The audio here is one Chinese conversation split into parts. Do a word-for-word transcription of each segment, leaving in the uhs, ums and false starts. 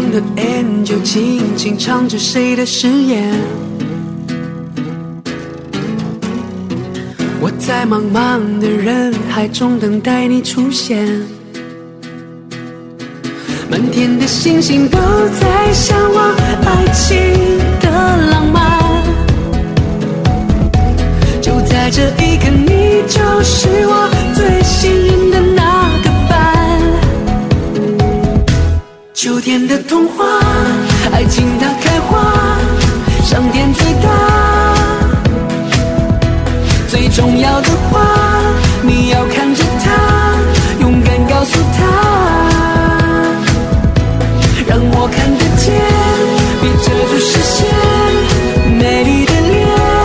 中的 angel 轻轻唱着谁的誓言。我在茫茫的人海中等待你出现，满天的星星都在向往爱情的浪漫。就在这一刻，你就是我最幸运的那个伴。秋天的童话，爱情它开花，上天最大。最重要的话，你要看着它，勇敢告诉它，让我看得见，别遮住视线，美丽的脸。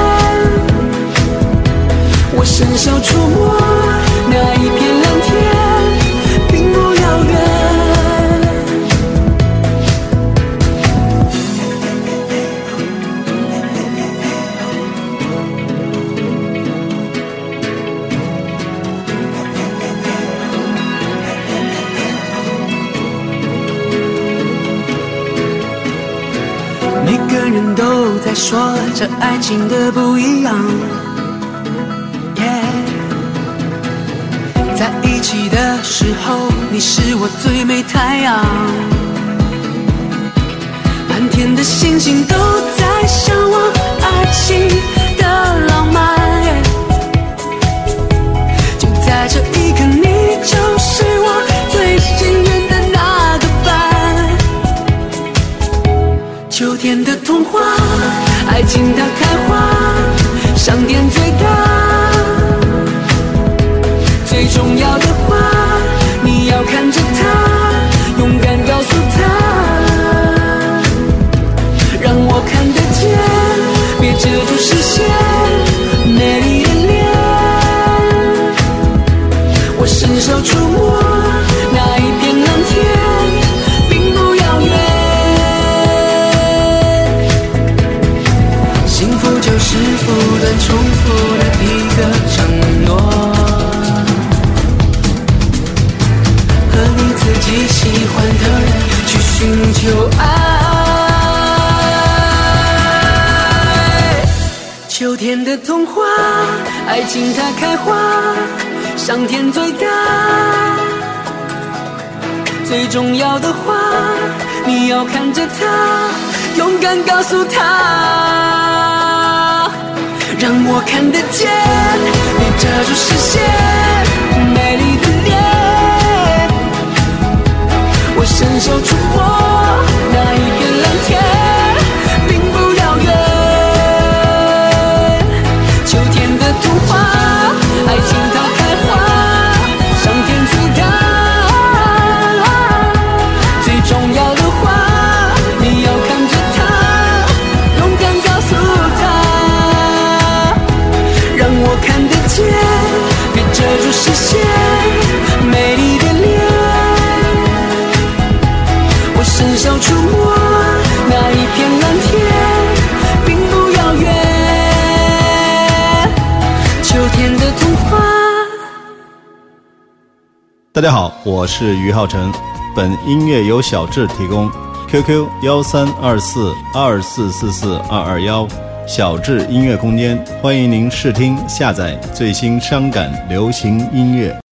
我伸手触摸那一片蓝天，并不遥远。每个人都在说这爱情的不一样， yeah。 在一起的时候，你是我最美太阳，满天的星星都在向往爱情的浪漫， yeah。 就在这一刻，你就是我最幸运的那个伴。秋天的童话，爱情它开花，上天最大。最重要的话，你要看着它，勇敢告诉它，让我看得见，别遮住视线，美丽的脸。我伸手触摸那一片蓝天，并不遥远。幸福就是不断重复的一个承诺，和你自己喜欢的人去寻求爱。秋天的童话，爱情它开花，上天最大。最重要的话，你要看着它，勇敢告诉它，让我看得见，别遮住视线，美丽的脸。我伸手触摸那一片蓝天，并不遥远。秋天的童话，爱情它开花，上天最大。最重要的话，你要看着它，勇敢告诉它，让我看得见，别遮住视线，美丽的脸。伸手触摸那一片蓝天，并不遥远。秋天的童话。 大家好，我是于浩辰，本音乐由小智提供 ，Q Q 幺三二四二四四四二二幺，小智音乐空间，欢迎您试听下载最新伤感流行音乐。